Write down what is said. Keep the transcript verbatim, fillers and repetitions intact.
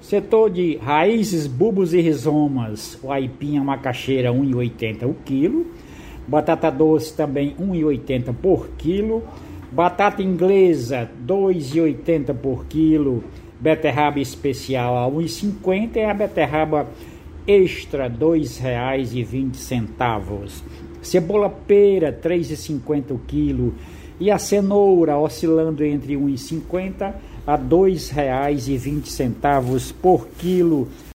Setor de raízes, bulbos e rizomas, o aipim, a macaxeira, um real e oitenta centavos o quilo. Batata doce também um real e oitenta centavos por quilo. Batata inglesa, dois reais e oitenta centavos por quilo. Beterraba especial a um real e cinquenta centavos e a beterraba extra, dois reais e vinte centavos. Cebola pera, três reais e cinquenta centavos o quilo. E a cenoura oscilando entre um real e cinquenta centavos a dois reais e vinte centavos por quilo.